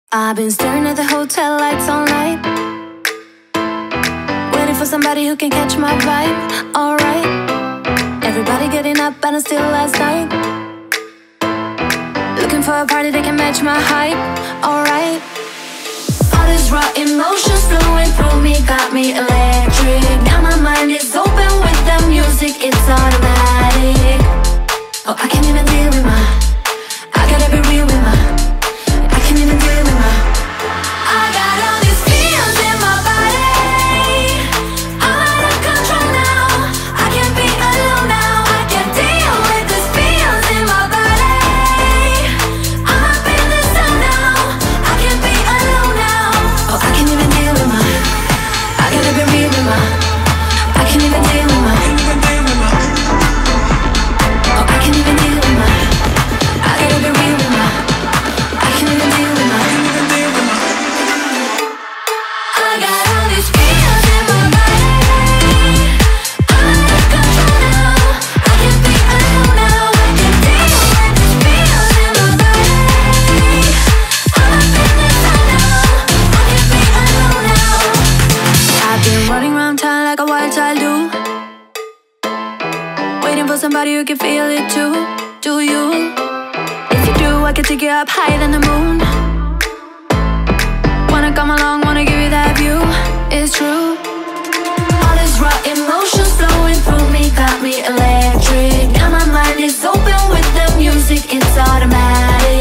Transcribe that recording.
I've been staring at the hotel lights all night, waiting for somebody who can catch my vibe. Alright, everybody getting up and it's still last night, looking for a party that can match my hype. Alright, all these raw emotions flowing through me got me electric. Now my mind is open with the music, it's automatic. Oh, I can't even deal with I gotta be real with I can't even deal with I got all these feels in my body. I'm out of control now. I can't be alone now. I can't deal with these feels in my body. I'm up in the sun now. I can't be alone now. Oh, I can't even deal with I gotta be real with I can't even deal with Oh, I can't even deal with I gotta be real with I can't even deal with I got all these feels in my body. I'm out of control now. I can't be alone now. I can't deal with these feels in my body. I'm up in the sun now. I can't be alone now. I've been running around town like a wild child do, waiting for somebody who can feel it too. Do you? If you do, I can take you up higher than the moon. Wanna come along, wanna give you that view. It's true. All these raw emotions flowing through me got me electric. Now my mind is open with the music, it's automatic.